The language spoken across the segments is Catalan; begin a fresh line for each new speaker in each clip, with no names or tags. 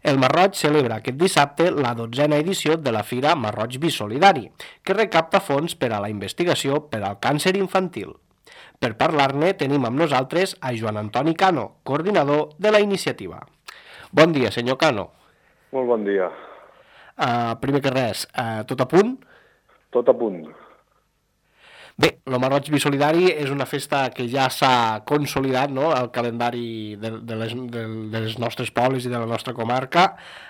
El Masroig celebra aquest dissabte la 12a edició de la Fira Masroig Bisolidari, que recapta fons per a la investigació per al càncer infantil. Per parlar-ne tenim amb nosaltres a Joan Antoni Cano, coordinador de la iniciativa. Bon dia, senyor Cano.
Molt bon dia.
Primer que res, tot a punt?
Tot a punt.
Bé, el Masroig Bisolidari és una festa que ja s'ha consolidat, no?, al calendari de les nostres pobles i de la nostra comarca.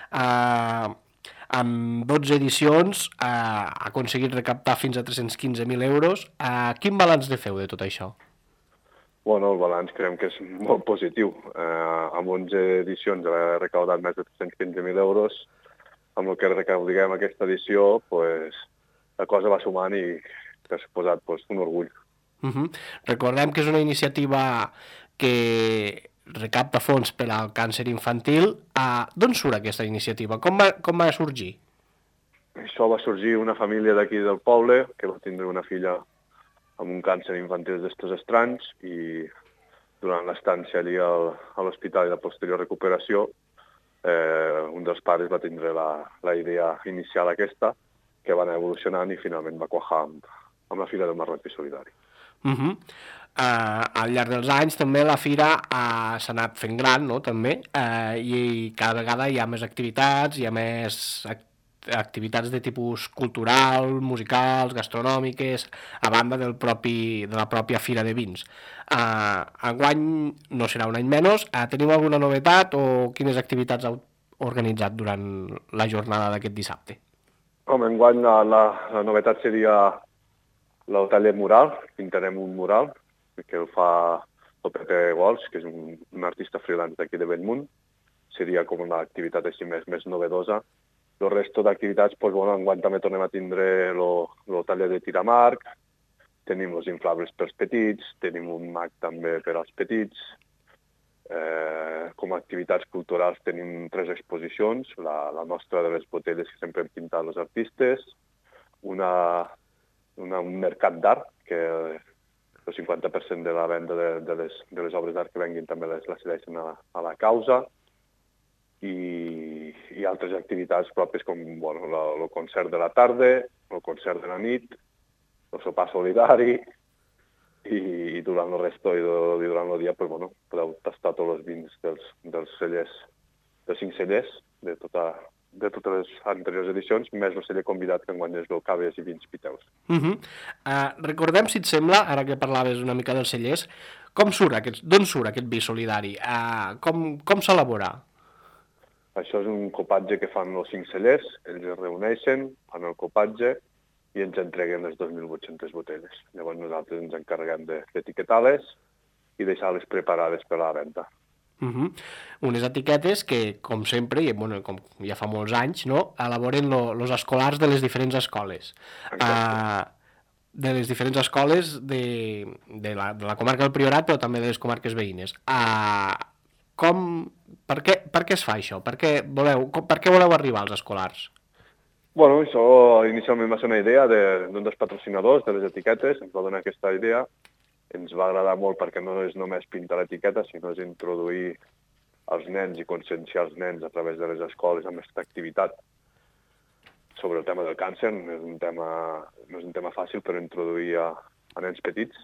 Amb 12 edicions ha aconseguit recaptar fins a 315.000 euros. Quin balanç de feu de tot això?
Bueno, el balanç creiem que és molt positiu. Amb 11 edicions ha recaudat més de 315.000 euros. Amb el que recaudiguem aquesta edició, pues, la cosa va sumant i que s'ha posat un orgull.
Recordem que és una iniciativa que recapta fons per al càncer infantil. D'on surt aquesta iniciativa? Com va sorgir?
Això va sorgir una família d'aquí del poble que va tindre una filla amb un càncer infantil d'estos estranys i durant l'estància allí a l'hospital i la posterior recuperació un dels pares va tindre la idea inicial aquesta que va anar evolucionant i finalment va quajar amb la Fira del Masroig Bisolidari.
Al llarg dels anys també la fira s'ha anat fent gran, no?, també, i cada vegada hi ha més activitats, hi ha més activitats de tipus cultural, musicals, gastronòmiques, a banda de la pròpia Fira de Vins. Enguany no serà un any menys. Teniu alguna novetat o quines activitats heu organitzat durant la jornada d'aquest dissabte?
Home, enguany la novetat seria el taller mural. Pintarem un mural que el fa el Pepe Gols, que és un artista freelance d'aquí de Bellmunt. Seria com una activitat així més novedosa. El resto d'activitats, enguany també tornem a tindre el taller de tiramarc, tenim els inflables pels petits, tenim un mag també per als petits. Com a activitats culturals tenim 3 exposicions, la nostra de les botelles que sempre hem pintat els artistes, un mercat d'art, que el 50% de la venda de les obres d'art que venguin també les cedeixen a la causa, i altres activitats pròpies com el concert de la tarda, el concert de la nit, el sopar solidari, i durant el resto i durant el dia podeu tastar tots els vins dels 5 cellers de totes les anteriors edicions, més el celler convidat que enguany és el Caves i Vins Piteus.
Recordem, si et sembla, ara que parlaves una mica dels cellers, d'on surt aquest vi solidari? Com s'elabora?
Això és un copatge que fan els 5 cellers, ells es reuneixen, fan el copatge i ens entreguen les 2.800 botelles. Llavors nosaltres ens encarreguem d'etiquetar-les i deixar-les preparades per a la venda.
Unes etiquetes que, com sempre, i com ja fa molts anys, no?, elaboren els escolars de les diferents escoles. De les diferents escoles de la comarca del Priorat, però també de les comarques veïnes. Per què es fa això? Per què voleu arribar als escolars?
Això inicialment va ser una idea d'un dels patrocinadors de les etiquetes, ens va donar aquesta idea, ens va agradar molt perquè no és només pintar l'etiqueta, sinó és introduir els nens i conscienciar els nens a través de les escoles amb aquesta activitat sobre el tema del càncer. No és un tema fàcil per introduir a nens petits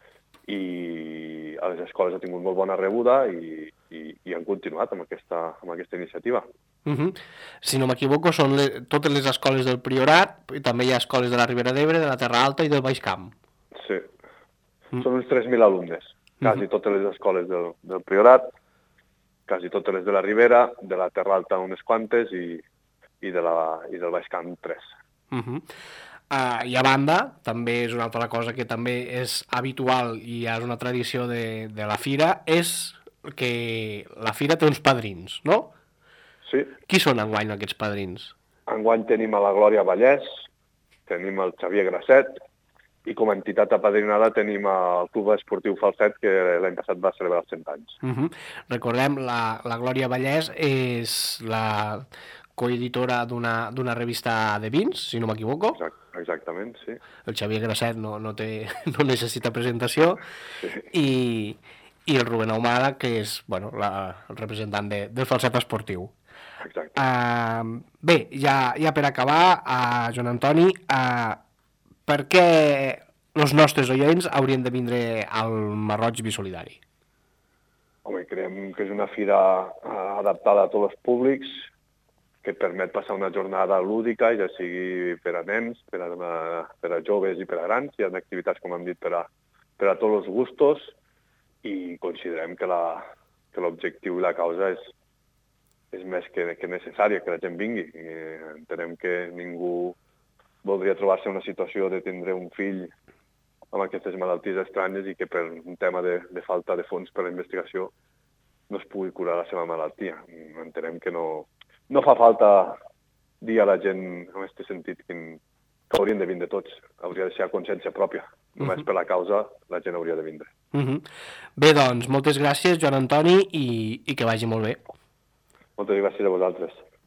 i a les escoles ha tingut molt bona rebuda i han continuat amb aquesta iniciativa.
Si no m'equivoco, són totes les escoles del Priorat, i també hi ha escoles de la Ribera d'Ebre, de la Terra Alta i del Baix Camp.
Sí, són uns 3.000 alumnes, quasi totes les escoles del Priorat, quasi totes les de la Ribera, de la Terra Alta unes quantes i del Baix Camp 3.
I a banda, també és una altra cosa que també és habitual i és una tradició de la Fira, és que la Fira té uns padrins, no?
Sí.
Qui són enguany aquests padrins?
Enguany tenim a la Glòria Vallès, tenim el Xavier Grasset i com a entitat apadrinada tenim el Club Esportiu Falset, que l'any passat va celebrar els 100 anys.
Recordem, la Glòria Vallès és la coeditora d'una revista de vins, si no m'equivoco.
Exactament, sí.
El Xavier Grasset no necessita presentació. Sí. I el Rubén Ahumada, que és el representant del Falset esportiu.
Exacte.
Bé, ja per acabar, Joan Antoni, per què els nostres oients haurien de vindre al Marroig Bisolidari?
Home, creiem que és una fira adaptada a tots els públics, que et permet passar una jornada lúdica, ja sigui per a nens, per a joves i per a grans. Hi ha activitats, com hem dit, per a tots els gustos, i considerem que l'objectiu i la causa és més que necessària, que la gent vingui. I entenem que ningú voldria trobar-se en una situació de tindre un fill amb aquestes malalties estranyes i que per un tema de falta de fons per a la investigació no es pugui curar la seva malaltia. Entenem que no fa falta dir a la gent en aquest sentit que haurien de vindre tots. Hauria de ser a consciència pròpia. Només per la causa la gent hauria de vindre.
Bé, doncs, moltes gràcies, Joan Antoni, i que vagi molt bé.
Moltes gràcies a vosaltres.